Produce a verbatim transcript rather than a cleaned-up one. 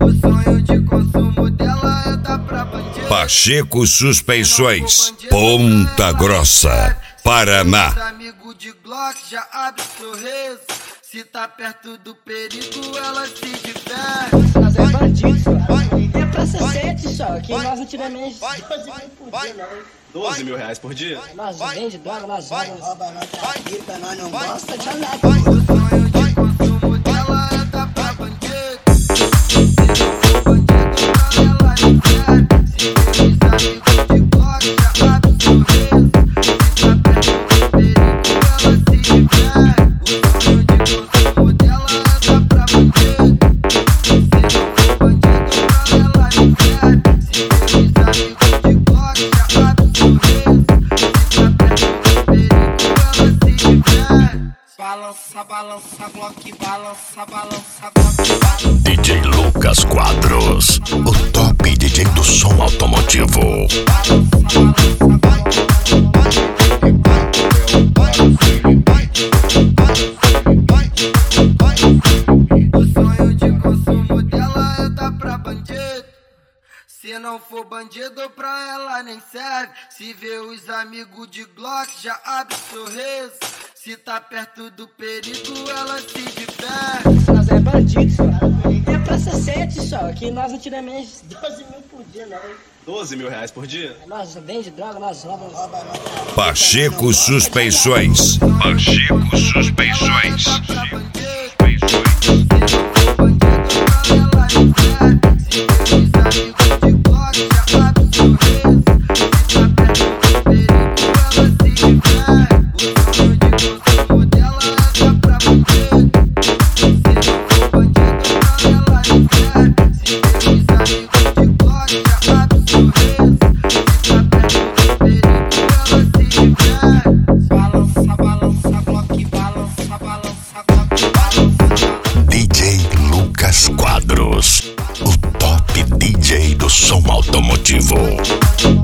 O sonho de consumo dela é dar pra bandido. Pacheco Suspeições, Ponta Grossa, Paraná. Amigo de Glock já abre sorriso. Se tá perto do perigo, ela se diverte. Nós é bandido, só. É pra ser sete só. Que nós não tiramos menos doze mil por dia, não. doze mil reais por dia? Nós vende droga, nós roubamos. Rouba, nós trafica, nós não gosta de nada. O sonho de consumo dela é dar pra bandido. Balança, balança, bloque, balança, balança, bloque, balança. D J Lucas Quadros, o top D J do som automotivo. O sonho de consumo dela é dar pra bandido. Se não for bandido, pra ela nem serve. Se vê os amigos de Glock, já abre sorriso. Se tá perto do perigo, ela se diverte. Nós é bandido, só. É pra ser sete só. Que nós não tiramos menos doze mil por dia, não. doze mil reais por dia? Nós vende droga, nós roubamos. Pacheco Suspeições, Pacheco Suspeições. Balança, balança, bloque, balança, balança, bloque, balança. D J Lucas Quadros, o top D J do som automotivo.